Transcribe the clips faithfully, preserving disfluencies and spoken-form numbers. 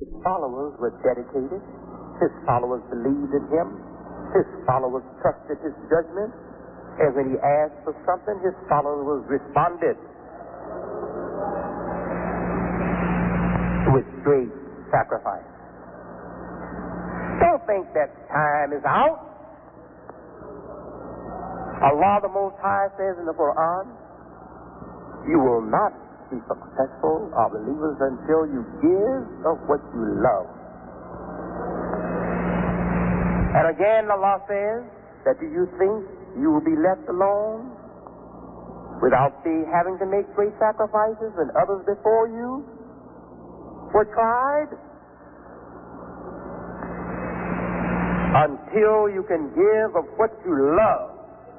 His followers were dedicated. His followers believed in him. His followers trusted his judgment. And when he asked for something, his followers responded with great sacrifice. Don't think that time is out. Allah the Most High says in the Quran, you will not be successful or believers until you give of what you love. And again Allah says that do you think you will be left alone without be having to make great sacrifices when others before you were tried? Until you can give of what you love.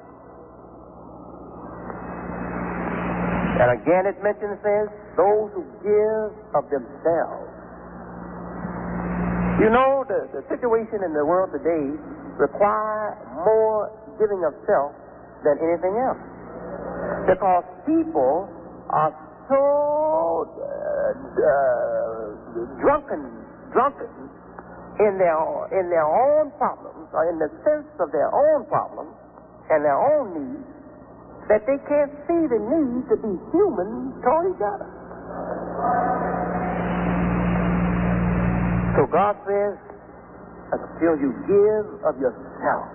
And again it mentions, says, those who give of themselves. You know, the, the situation in the world today requires more giving of self than anything else. Because people are so uh, uh, drunken, drunken in their, in their own problems, or in the sense of their own problems and their own needs, that they can't see the need to be human toward each other. So God says, until you give of yourself,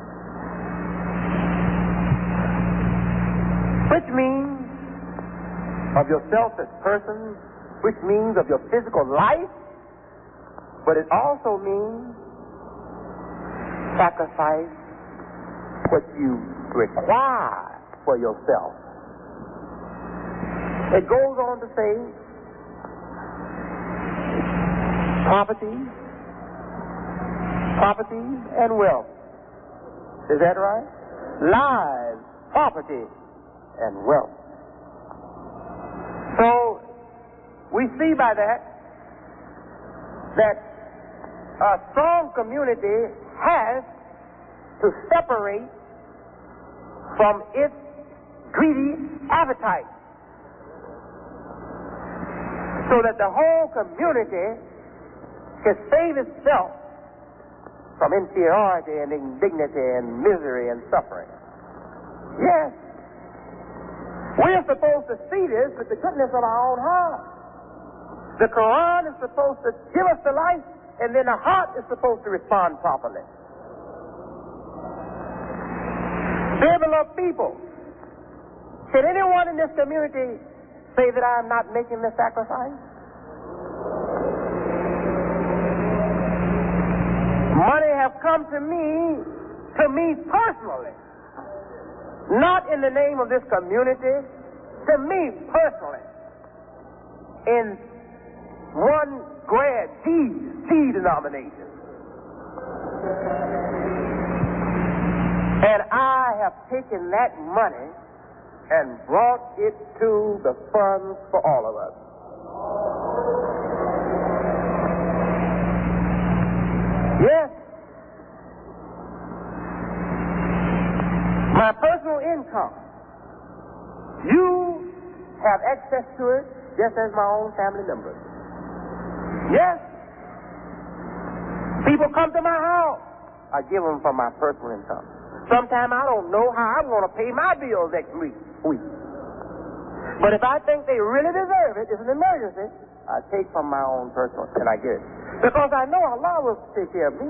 which means of yourself as person, which means of your physical life, but it also means sacrifice what you require for yourself. It goes on to say, property, property and wealth. Is that right? Lives, property, and wealth. So, we see by that that a strong community has to separate from its greedy appetite, so that the whole community can save itself from inferiority and indignity and misery and suffering. Yes, we're supposed to see this with the goodness of our own heart. The Quran is supposed to give us the life, and then the heart is supposed to respond properly. Dear beloved people, can anyone in this community say that I am not making the sacrifice? Money have come to me, to me personally, not in the name of this community, to me personally, in one grad G, G denomination. And I have taken that money and brought it to the funds for all of us. Yes. My personal income. You have access to it just as my own family members. Yes. People come to my house. I give them from my personal income. Sometimes I don't know how I'm going to pay my bills next week. week. But if I think they really deserve it, it's an emergency, I take from my own personal and I get it. Because I know Allah will take care of me.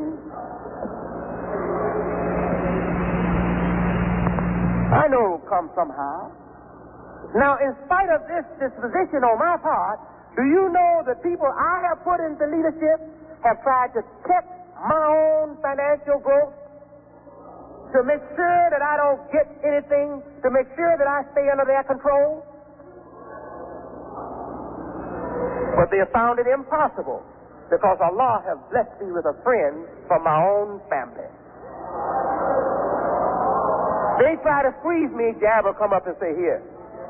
I know it will come somehow. Now, in spite of this disposition on my part, do you know the people I have put into leadership have tried to check my own financial growth, to make sure that I don't get anything, to make sure that I stay under their control? But they have found it impossible, because Allah has blessed me with a friend from my own family. They try to squeeze me, Jab will come up and say, here.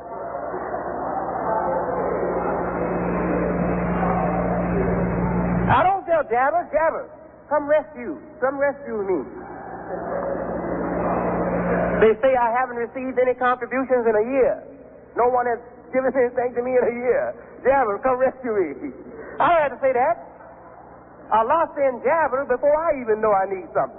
I don't tell Jabber, Jabber, come rescue, come rescue me. They say I haven't received any contributions in a year. No one has given anything to me in a year. Jabber, come rescue me. I don't have to say that. Allah sends Jabir before I even know I need something.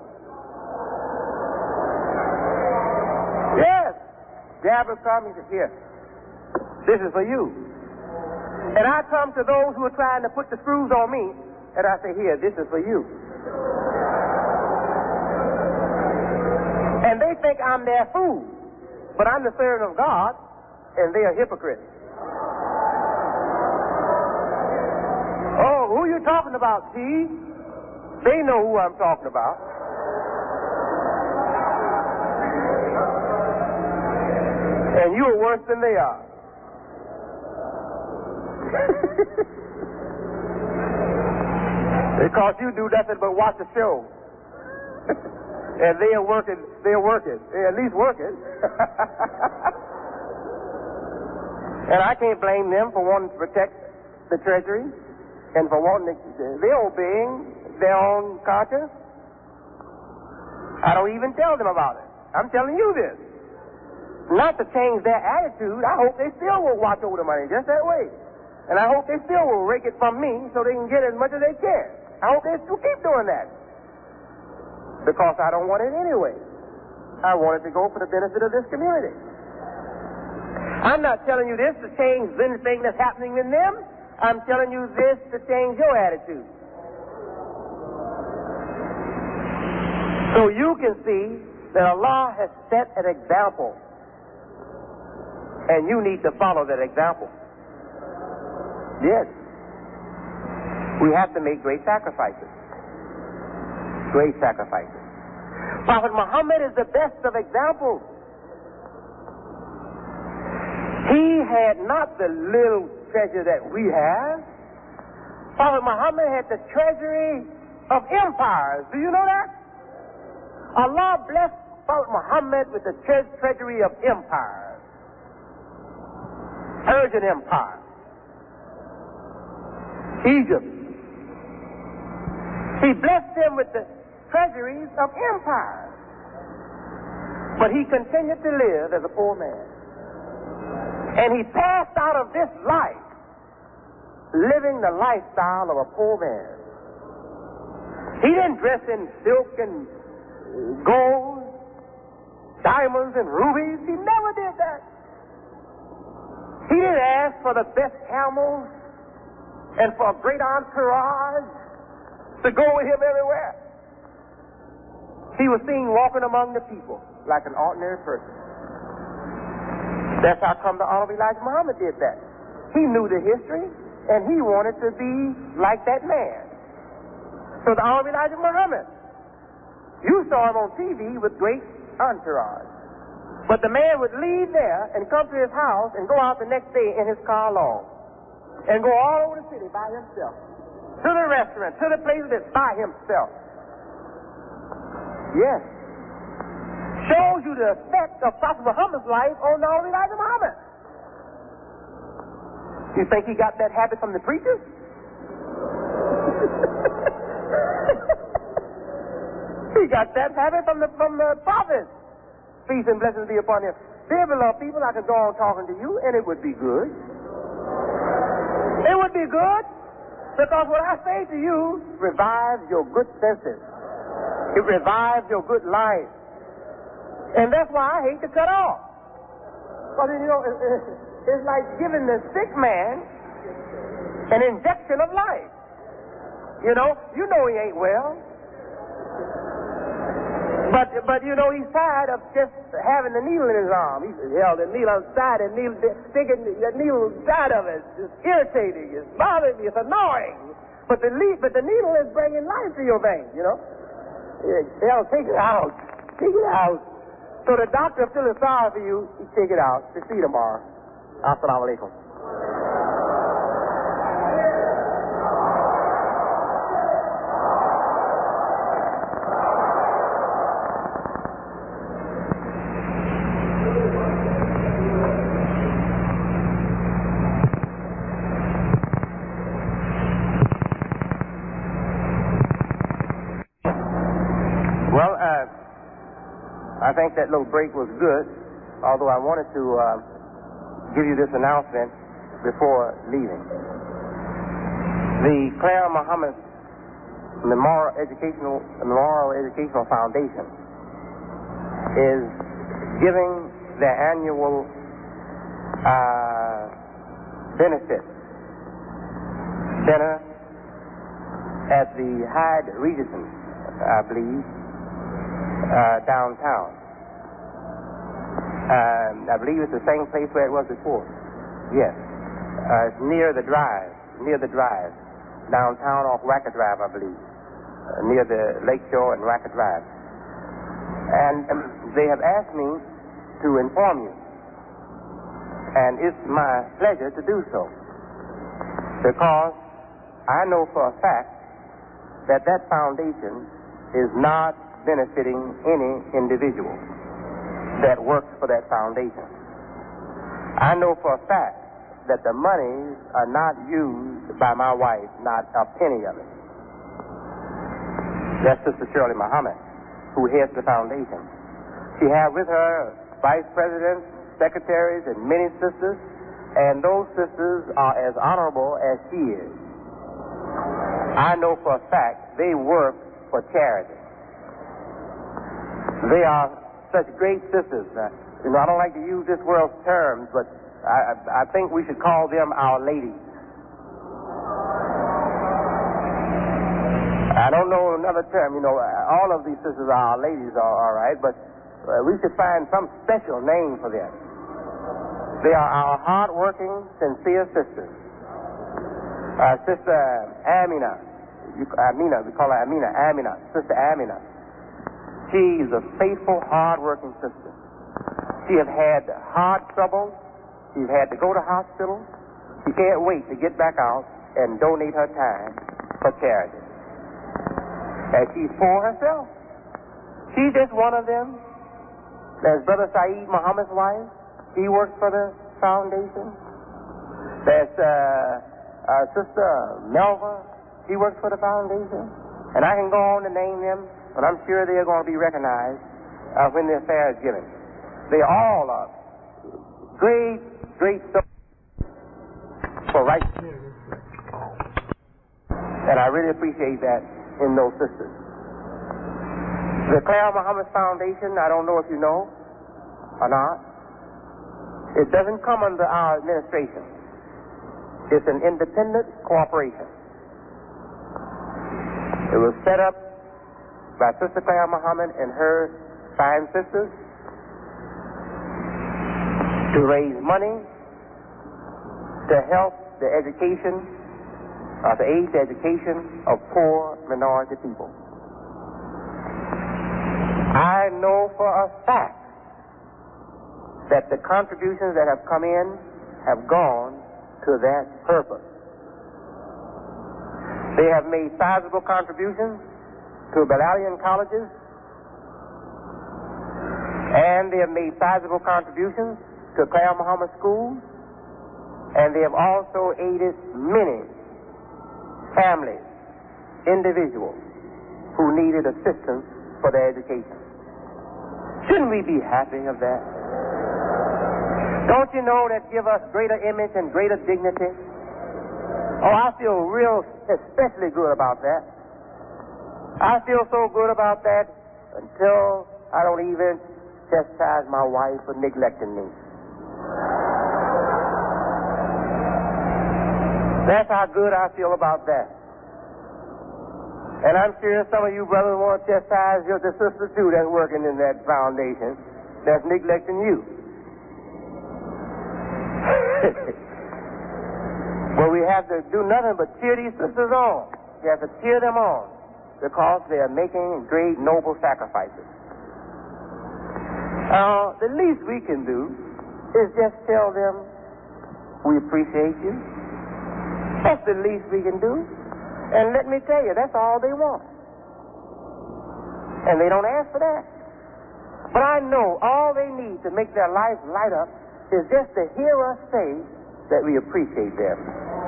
Yes. Jabir comes, he says, here, this is for you. And I come to those who are trying to put the screws on me, and I say, here, this is for you. And they think I'm their fool, but I'm the servant of God, and they are hypocrites. Oh, who are you talking about, T? They know who I'm talking about. And you are worse than they are. Because you do nothing but watch a show. And they are working, they are working. They're at least working. And I can't blame them for wanting to protect the treasury and for wanting to, they're obeying their own conscience. I don't even tell them about it. I'm telling you this. Not to change their attitude. I hope they still will watch over the money just that way. And I hope they still will rake it from me so they can get as much as they can. I hope they still keep doing that. Because I don't want it anyway. I want it to go for the benefit of this community. I'm not telling you this to change anything that's happening in them. I'm telling you this to change your attitude. So you can see that Allah has set an example. And you need to follow that example. Yes. We have to make great sacrifices. Great sacrifices. Prophet Muhammad is the best of examples. He had not the little treasure that we have. Prophet Muhammad had the treasury of empires. Do you know that? Allah blessed Prophet Muhammad with the tre- treasury of empires. Persian Empire, Egypt. He blessed them with the treasuries of empires. But he continued to live as a poor man. And he passed out of this life living the lifestyle of a poor man. He didn't dress in silk and gold, diamonds and rubies. He never did that. He didn't ask for the best camels and for a great entourage to go with him everywhere. He was seen walking among the people like an ordinary person. That's how come the Honorable Elijah Muhammad did that. He knew the history, and he wanted to be like that man. So the Honorable Elijah Muhammad, you saw him on T V with great entourage. But the man would leave there and come to his house and go out the next day in his car alone. And go all over the city by himself. To the restaurant, to the places that's by himself. Yes. Shows you the effect of Prophet Muhammad's life on the Holy Elijah Muhammad. You think he got that habit from the preachers? He got that habit from the, from the prophets. Peace and blessings be upon him. Dear beloved people, I could go on talking to you, and it would be good. It would be good, because what I say to you revives your good senses. It revives your good life. And that's why I hate to cut off. Because, you know, it's like giving the sick man an injection of life. You know, you know he ain't well. But, but you know, he's tired of just having the needle in his arm. He's held the needle outside, and needle, thinking the needle inside of it. It's irritating. It's bothering me. It's annoying. But the, le- but the needle is bringing life to your veins, you know. Hell, take it out. Take it out. So the doctor feels sorry for you. He take it out. To see you tomorrow. Assalamu alaikum. I think that little break was good, although I wanted to uh, give you this announcement before leaving. The Clara Muhammad Memorial Educational Memorial Educational Foundation is giving their annual uh, benefit dinner at the Hyde Regency, I believe, uh, downtown. Uh, I believe it's the same place where it was before. Yes, uh, it's near the drive, near the drive, downtown off Wacker Drive, I believe, uh, near the Lakeshore and Wacker Drive. And um, they have asked me to inform you, and it's my pleasure to do so, because I know for a fact that that foundation is not benefiting any individual that works for that foundation. I know for a fact that the monies are not used by my wife, not a penny of it. That's Sister Shirley Muhammad, who heads the foundation. She has with her vice presidents, secretaries, and many sisters, and those sisters are as honorable as she is. I know for a fact they work for charity. They are such great sisters. Uh, you know, I don't like to use this world's terms, but I, I think we should call them our ladies. I don't know another term. You know, all of these sisters are our ladies, all, all right, but uh, we should find some special name for them. They are our hard-working, sincere sisters. Uh, Sister Amina, you, Amina, we call her Amina, Amina, Sister Amina. She's a faithful, hard-working sister. She has had heart trouble. She's had to go to hospital. She can't wait to get back out and donate her time for charity. And she's poor herself. She's just one of them. There's Brother Saeed Muhammad's wife. He works for the foundation. There's uh, uh, Sister Melva. She works for the foundation. And I can go on to name them, but I'm sure they're going to be recognized uh, when the affair is given. They all are great, great stuff for right. And I really appreciate that in those sisters. The Clara Muhammad Foundation, I don't know if you know or not, it doesn't come under our administration. It's an independent corporation. It was set up by Sister Clara Muhammad and her fine sisters to raise money to help the education, uh, to aid the education of poor minority people. I know for a fact that the contributions that have come in have gone to that purpose. They have made sizable contributions to Balalian colleges, and they have made sizable contributions to Clara Muhammad schools, and they have also aided many families, individuals who needed assistance for their education. Shouldn't we be happy of that? Don't you know that give us greater image and greater dignity? Oh, I feel real especially good about that. I feel so good about that until I don't even chastise my wife for neglecting me. That's how good I feel about that. And I'm sure some of you brothers want to chastise your the sister too that's working in that foundation that's neglecting you. Well, we have to do nothing but cheer these sisters on. We have to cheer them on because they are making great, noble sacrifices. Now, uh, the least we can do is just tell them we appreciate you. That's the least we can do. And let me tell you, that's all they want. And they don't ask for that. But I know all they need to make their life light up is just to hear us say that we appreciate them.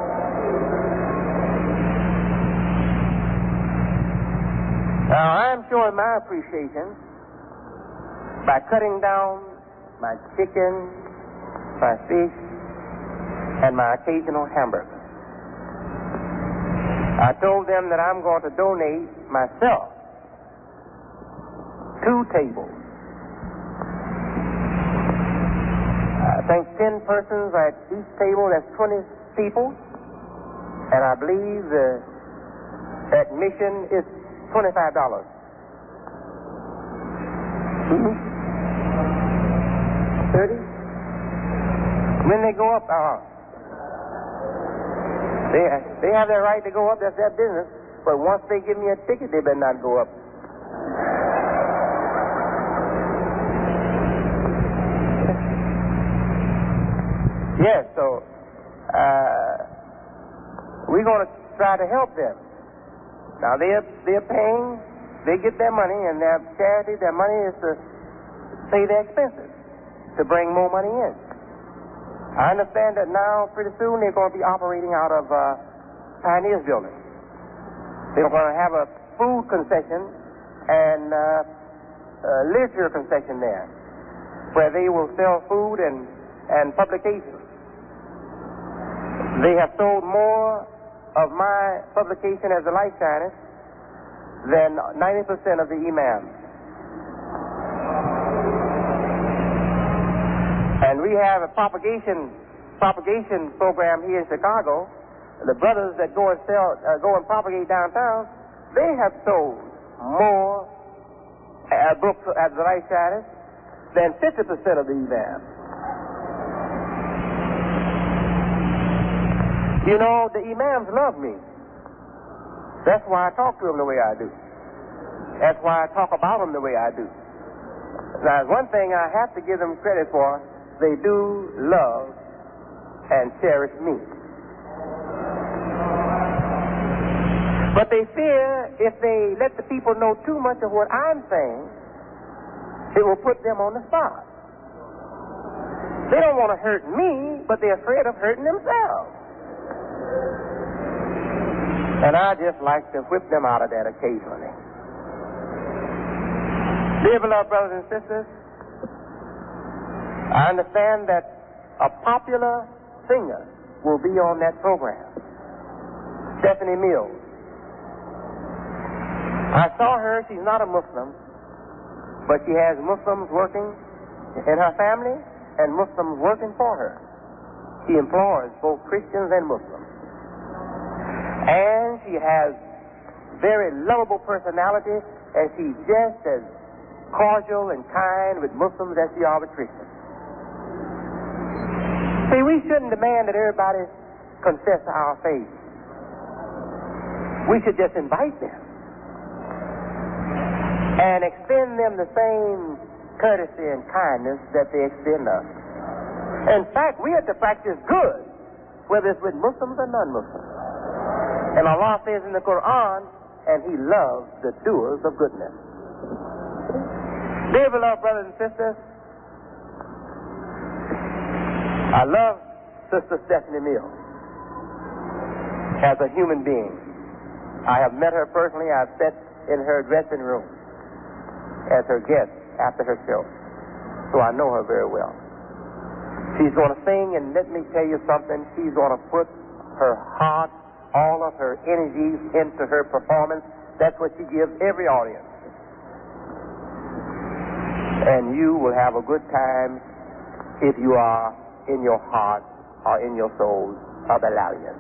Now, I'm showing my appreciation by cutting down my chicken, my fish, and my occasional hamburger. I told them that I'm going to donate myself two tables. I think ten persons at each table, that's twenty people. And I believe the admission is twenty-five dollars. Mm-hmm. thirty? When they go up, uh, they, they have their right to go up, that's their business. But once they give me a ticket, they better not go up. Yes, so uh, we're going to try to help them. Now, they're, they're paying, they get their money, and their charity, their money is to pay their expenses, to bring more money in. I understand that now, pretty soon, they're going to be operating out of uh, Pioneers Building. They're going to have a food concession and uh, a literature concession there, where they will sell food and, and publications. They have sold more of my publication as a life scientist than ninety percent of the imams. And we have a propagation propagation program here in Chicago. The brothers that go and sell, uh, go and propagate downtown, they have sold more uh, books as a life scientist than fifty percent of the imams. You know, the imams love me. That's why I talk to them the way I do. That's why I talk about them the way I do. Now, one thing I have to give them credit for, they do love and cherish me. But they fear if they let the people know too much of what I'm saying, it will put them on the spot. They don't want to hurt me, but they're afraid of hurting themselves. And I just like to whip them out of that occasionally. Dear beloved brothers and sisters, I understand that a popular singer will be on that program, Stephanie Mills. I saw her. She's not a Muslim, but she has Muslims working in her family and Muslims working for her. She employs both Christians and Muslims. And she has very lovable personality, and she's just as cordial and kind with Muslims as she are with Christians. See, we shouldn't demand that everybody confess our faith. We should just invite them and extend them the same courtesy and kindness that they extend us. In fact, we have to practice good, whether it's with Muslims or non-Muslims. And Allah says in the Quran, and He loves the doers of goodness. Dear beloved brothers and sisters, I love Sister Stephanie Mills as a human being. I have met her personally. I've sat in her dressing room as her guest after her show. So I know her very well. She's going to sing, and let me tell you something, she's going to put her heart, all of her energies into her performance. That's what she gives every audience. And you will have a good time if you are in your heart or in your soul a Bilalian.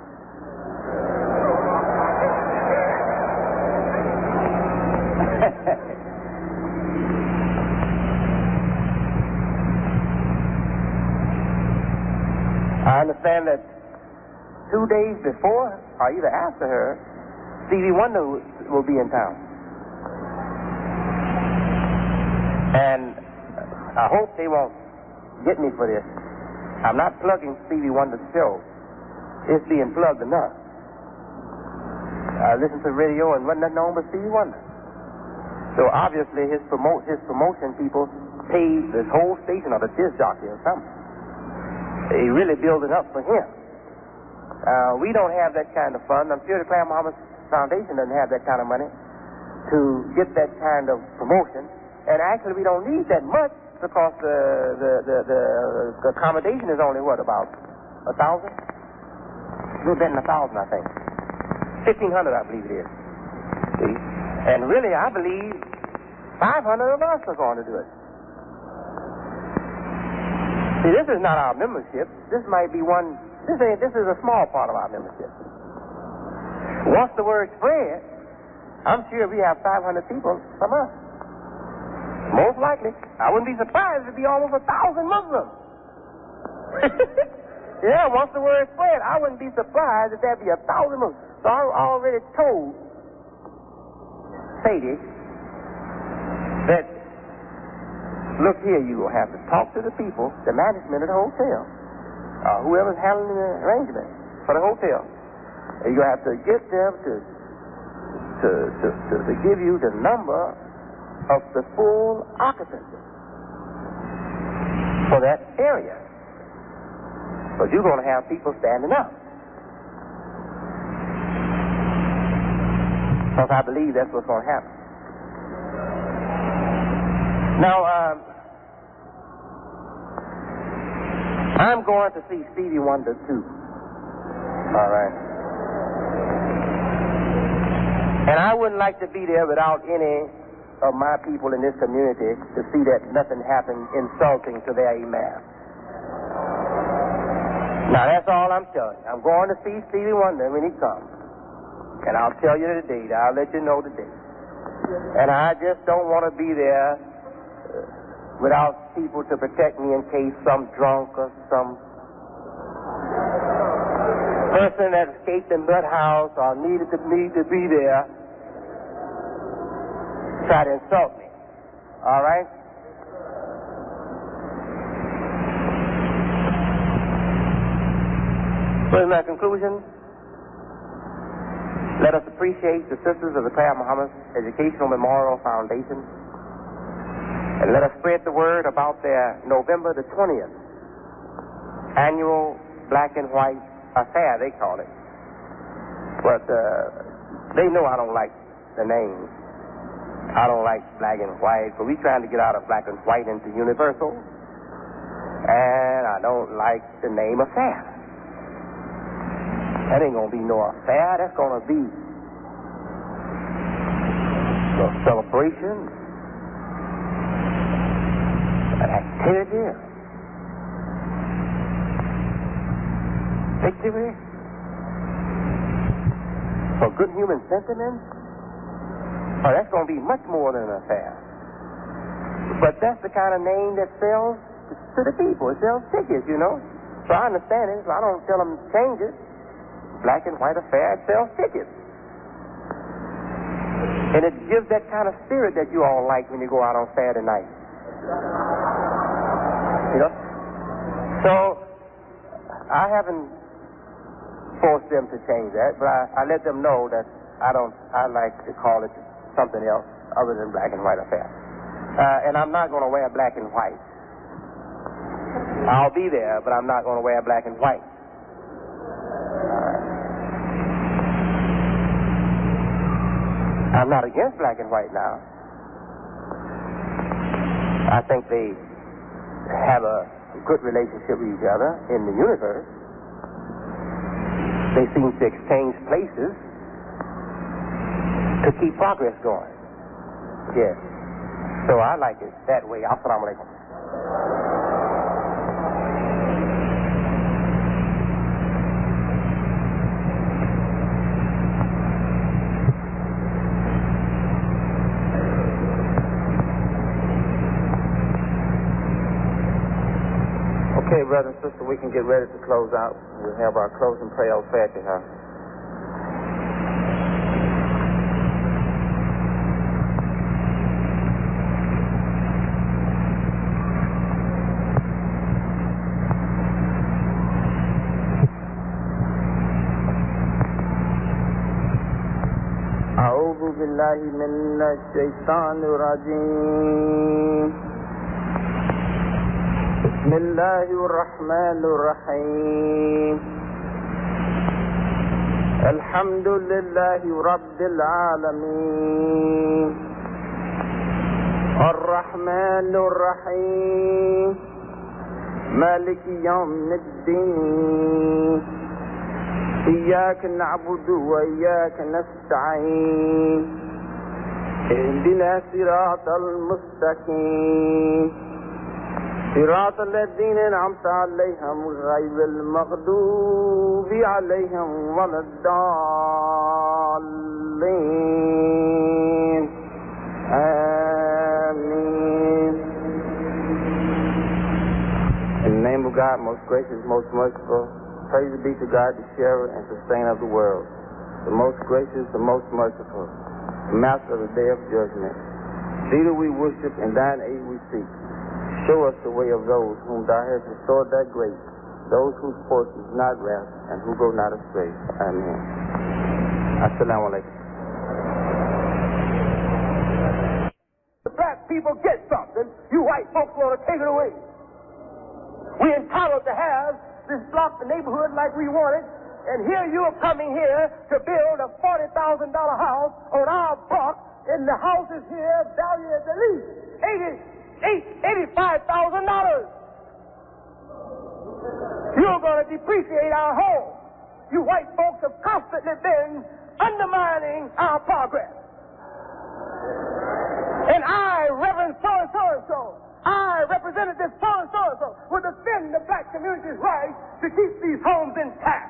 I understand that two days before or either after her, Stevie Wonder will be in town. And I hope they won't get me for this. I'm not plugging Stevie Wonder's show. It's being plugged enough. I listen to radio and wasn't nothing on but Stevie Wonder. So obviously his promote his promotion people paid this whole station or the disc jockey or something. They really build it up for him. Uh, we don't have that kind of fund. I'm sure the Claire Muhammad Foundation doesn't have that kind of money to get that kind of promotion. And actually, we don't need that much because the the the, the, the accommodation is only what, about a thousand? A little bit than a thousand, I think. fifteen hundred, I believe it is. See? And really, I believe five hundred of us are going to do it. See, this is not our membership. This might be one, this, ain't, this is a small part of our membership. Once the word spread, I'm sure we have five hundred people from us. Most likely. I wouldn't be surprised if it'd be almost a thousand Muslims. Yeah, once the word spread, I wouldn't be surprised if there'd be a thousand Muslims. So I already told Sadie that, look here, you will have to talk to the people, the management of the hotel, uh, whoever's handling the arrangement for the hotel. And you're going to have to get them to, to, to, to, to give you the number of the full occupancy for that area. But you're going to have people standing up. Because I believe that's what's going to happen. Now, um, I'm going to see Stevie Wonder too. All right. And I wouldn't like to be there without any of my people in this community to see that nothing happened insulting to their imam. Now, that's all I'm telling you. I'm going to see Stevie Wonder when he comes. And I'll tell you the date. I'll let you know the date. And I just don't want to be there uh, without people to protect me in case some drunk or some person that escaped the nut house or needed to need to be there try to insult me. All right? So in my conclusion, let us appreciate the Sisters of the Prayer of Muhammad Educational Memorial Foundation, and let us spread the word about their November the twentieth annual black and white affair, they call it. But uh, they know I don't like the name. I don't like black and white, but we're trying to get out of black and white into universal, and I don't like the name affair. That ain't going to be no affair. That's going to be a celebration, an activity, victory, for good human sentiment. Oh, that's going to be much more than an affair. But that's the kind of name that sells to the people. It sells tickets, you know. So I understand it, so I don't tell them to change it. Black and white affair, it sells tickets. And it gives that kind of spirit that you all like when you go out on Saturday night. You know? So, I haven't forced them to change that, but I, I let them know that I don't, I like to call it something else other than black and white affair. Uh, and I'm not going to wear black and white. I'll be there, but I'm not going to wear black and white. I'm not against black and white now. I think they have a good relationship with each other in the universe. They seem to exchange places to keep progress going. Yes. So I like it that way. Assalamu alaikum. Okay, brother and sister, we can get ready to close out. We'll have our closing prayer al-Fatiha. أعوذ بالله من الشيطان الرجيم بسم الله الرحمن الرحيم الحمد لله رب العالمين الرحمن الرحيم مالك يوم الدين إياك نعبد وإياك نستعين اهدنا الصراط المستقيم صراط الذين أنعمت عليهم غير المغضوب عليهم ولا الضالين آمين. In the name of God, most gracious, most merciful, praise be to God, the sharer and sustainer of the world, the most gracious, the most merciful, the master of the day of judgment. Thee do we worship, and thine aid we seek. Show us the way of those whom thou hast restored thy grace, those whose portion is not wrath, and who go not astray. Amen. Assalamu alaikum. The black people get something, you white folks want to take it away. We're entitled to have this block, the neighborhood like we want it, and here you are coming here to build a forty thousand dollars house on our block, and the house is here valued at the least eighty, eighty-five thousand dollars. You're going to depreciate our home. You white folks have constantly been undermining our progress. And I, Reverend so-and-so and so, I, Representative so-and-so and so, will defend the black community's right to keep these homes intact.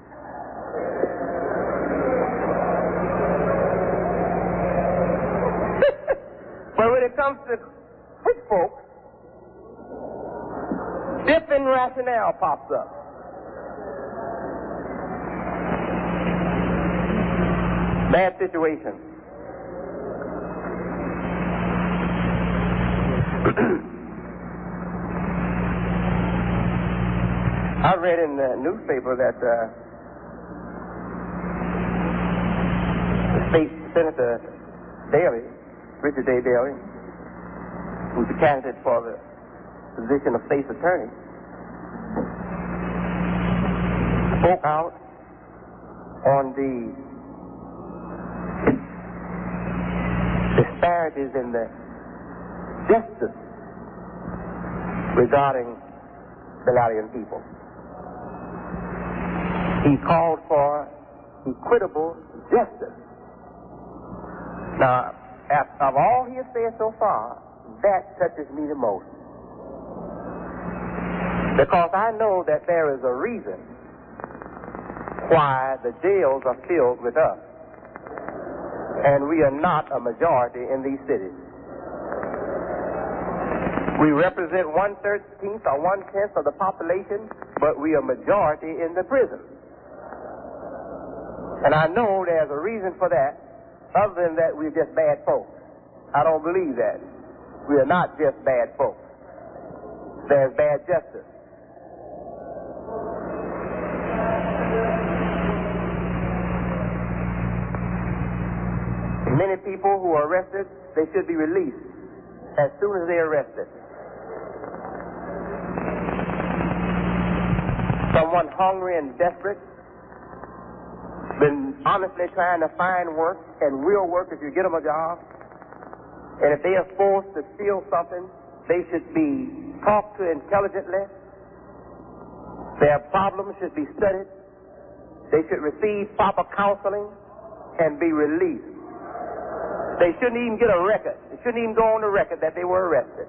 But when it comes to white folks, different rationale pops up. Bad situation. I read in the newspaper that uh, the state Senator Daley, Richard A. Daley, who's the candidate for the position of state's attorney, spoke out on the disparities in the justice regarding the Latvian people. He called for equitable justice. Now, of all he has said so far, that touches me the most. Because I know that there is a reason why the jails are filled with us, and we are not a majority in these cities. We represent one-thirteenth or one-tenth of the population, but we are majority in the prison. And I know there's a reason for that, other than that we're just bad folks. I don't believe that. We are not just bad folks. There's bad justice. Many people who are arrested, they should be released as soon as they're arrested. Someone hungry and desperate, been honestly trying to find work, and real work if you get them a job. And if they are forced to steal something, they should be talked to intelligently. Their problems should be studied. They should receive proper counseling and be released. They shouldn't even get a record. They shouldn't even go on the record that they were arrested.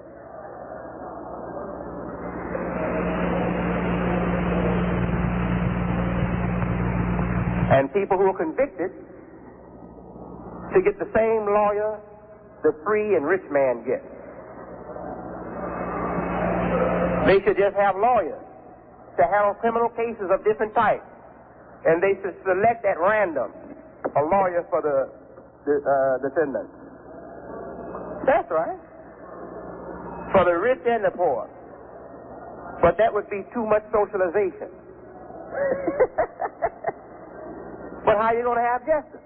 And people who are convicted should get the same lawyer the free and rich man gets. They should just have lawyers to handle criminal cases of different types. And they should select at random a lawyer for the, the uh, defendant. That's right. For the rich and the poor. But that would be too much socialization. But how are you going to have justice?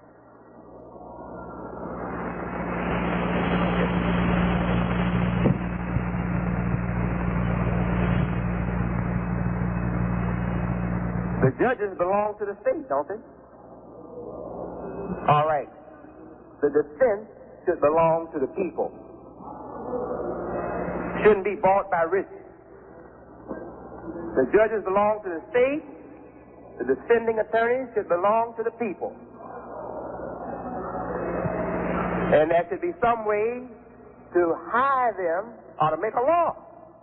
The judges belong to the state, don't they? All right. The defense should belong to the people. Shouldn't be bought by rich. The judges belong to the state, The defending attorneys should belong to the people. And there should be some way to hire them or to make a law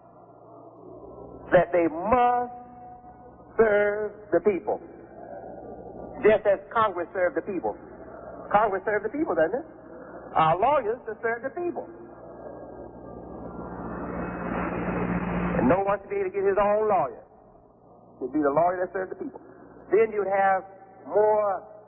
that they must serve the people. Just as Congress served the people. Congress served the people, doesn't it? Our lawyers to serve the people. And no one should be able to get his own lawyer. It should be the lawyer that serves the people. Then you'd have more